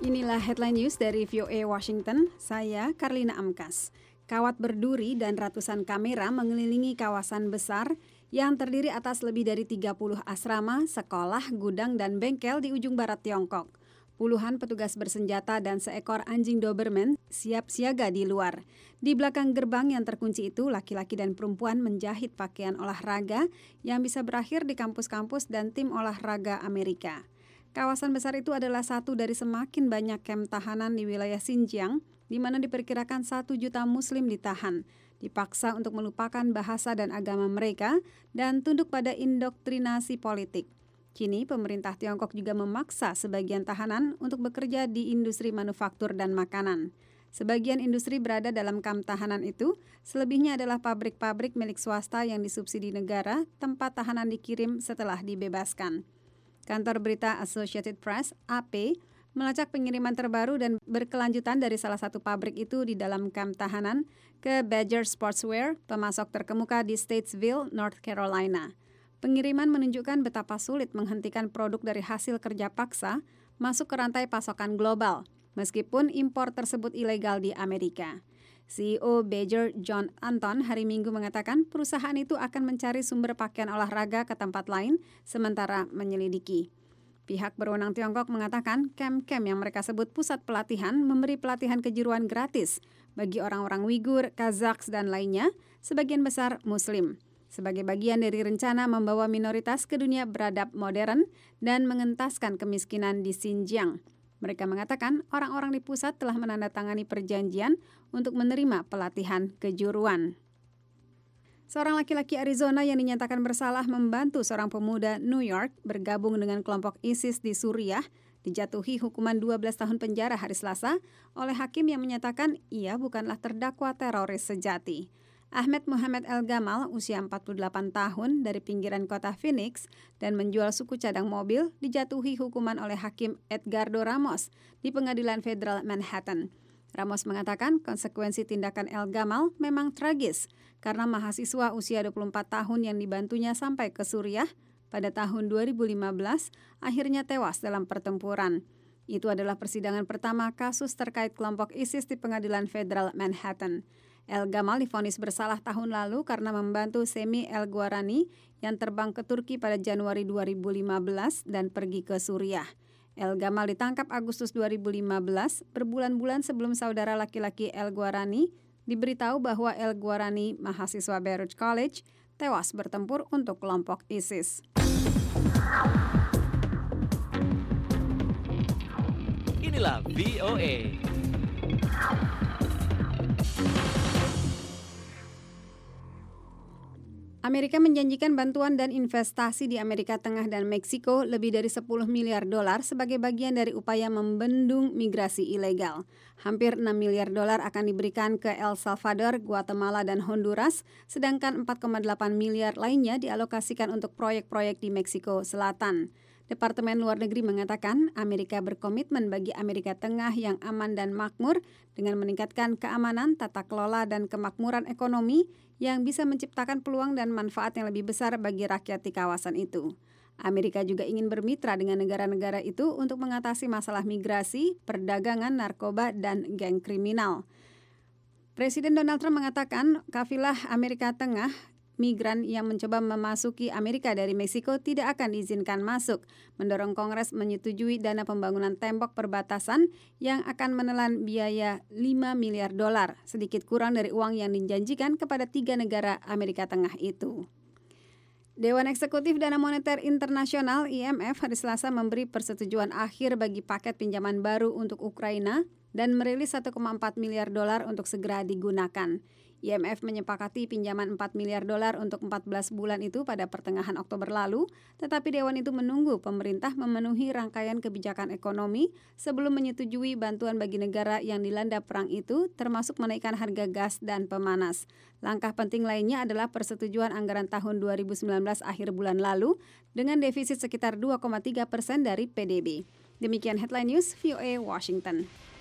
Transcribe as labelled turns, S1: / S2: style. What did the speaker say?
S1: Inilah headline news dari VOA Washington, saya Karlina Amkas. Kawat berduri dan ratusan kamera mengelilingi kawasan besar yang terdiri atas lebih dari 30 asrama, sekolah, gudang, dan bengkel di ujung barat Tiongkok. Puluhan petugas bersenjata dan seekor anjing Doberman siap siaga di luar. Di belakang gerbang yang terkunci itu, laki-laki dan perempuan menjahit pakaian olahraga yang bisa berakhir di kampus-kampus dan tim olahraga Amerika. Kawasan besar itu adalah satu dari semakin banyak kamp tahanan di wilayah Xinjiang, di mana diperkirakan 1 juta Muslim ditahan, dipaksa untuk melupakan bahasa dan agama mereka, dan tunduk pada indoktrinasi politik. Kini, pemerintah Tiongkok juga memaksa sebagian tahanan untuk bekerja di industri manufaktur dan makanan. Sebagian industri berada dalam kamp tahanan itu, selebihnya adalah pabrik-pabrik milik swasta yang disubsidi negara, tempat tahanan dikirim setelah dibebaskan. Kantor berita Associated Press, AP, melacak pengiriman terbaru dan berkelanjutan dari salah satu pabrik itu di dalam kamp tahanan ke Badger Sportswear, pemasok terkemuka di Statesville, North Carolina. Pengiriman menunjukkan betapa sulit menghentikan produk dari hasil kerja paksa masuk ke rantai pasokan global, meskipun impor tersebut ilegal di Amerika. CEO Badger John Anton hari Minggu mengatakan perusahaan itu akan mencari sumber pakaian olahraga ke tempat lain sementara menyelidiki. Pihak berwenang Tiongkok mengatakan kamp-kamp yang mereka sebut pusat pelatihan memberi pelatihan kejuruan gratis bagi orang-orang Uighur, Kazaks, dan lainnya, sebagian besar Muslim, sebagai bagian dari rencana membawa minoritas ke dunia beradab modern dan mengentaskan kemiskinan di Xinjiang. Mereka mengatakan orang-orang di pusat telah menandatangani perjanjian untuk menerima pelatihan kejuruan. Seorang laki-laki Arizona yang dinyatakan bersalah membantu seorang pemuda New York bergabung dengan kelompok ISIS di Suriah dijatuhi hukuman 12 tahun penjara hari Selasa oleh hakim yang menyatakan ia bukanlah terdakwa teroris sejati. Ahmed Muhammad El-Gamal, usia 48 tahun, dari pinggiran kota Phoenix dan menjual suku cadang mobil, dijatuhi hukuman oleh hakim Edgardo Ramos di Pengadilan Federal Manhattan. Ramos mengatakan konsekuensi tindakan El-Gamal memang tragis karena mahasiswa usia 24 tahun yang dibantunya sampai ke Suriah pada tahun 2015 akhirnya tewas dalam pertempuran. Itu adalah persidangan pertama kasus terkait kelompok ISIS di Pengadilan Federal Manhattan. El-Gamal divonis bersalah tahun lalu karena membantu Semi El-Guarani yang terbang ke Turki pada Januari 2015 dan pergi ke Suriah. El-Gamal ditangkap Agustus 2015, berbulan-bulan sebelum saudara laki-laki El-Guarani diberitahu bahwa El-Guarani, mahasiswa Beirut College, tewas bertempur untuk kelompok ISIS.
S2: Inilah VOA.
S1: Amerika menjanjikan bantuan dan investasi di Amerika Tengah dan Meksiko lebih dari $10 miliar sebagai bagian dari upaya membendung migrasi ilegal. Hampir $6 miliar akan diberikan ke El Salvador, Guatemala, dan Honduras, sedangkan $4,8 miliar lainnya dialokasikan untuk proyek-proyek di Meksiko Selatan. Departemen Luar Negeri mengatakan Amerika berkomitmen bagi Amerika Tengah yang aman dan makmur dengan meningkatkan keamanan, tata kelola, dan kemakmuran ekonomi yang bisa menciptakan peluang dan manfaat yang lebih besar bagi rakyat di kawasan itu. Amerika juga ingin bermitra dengan negara-negara itu untuk mengatasi masalah migrasi, perdagangan, narkoba, dan geng kriminal. Presiden Donald Trump mengatakan kafilah Amerika Tengah migran yang mencoba memasuki Amerika dari Meksiko tidak akan diizinkan masuk, mendorong Kongres menyetujui dana pembangunan tembok perbatasan yang akan menelan biaya $5 miliar, sedikit kurang dari uang yang dijanjikan kepada 3 negara Amerika Tengah itu. Dewan Eksekutif Dana Moneter Internasional IMF hari Selasa memberi persetujuan akhir bagi paket pinjaman baru untuk Ukraina dan merilis $1,4 miliar untuk segera digunakan. IMF menyepakati pinjaman $4 miliar untuk 14 bulan itu pada pertengahan Oktober lalu, tetapi Dewan itu menunggu pemerintah memenuhi rangkaian kebijakan ekonomi sebelum menyetujui bantuan bagi negara yang dilanda perang itu, termasuk menaikkan harga gas dan pemanas. Langkah penting lainnya adalah persetujuan anggaran tahun 2019 akhir bulan lalu dengan defisit sekitar 2,3% dari PDB. Demikian headline news VOA Washington.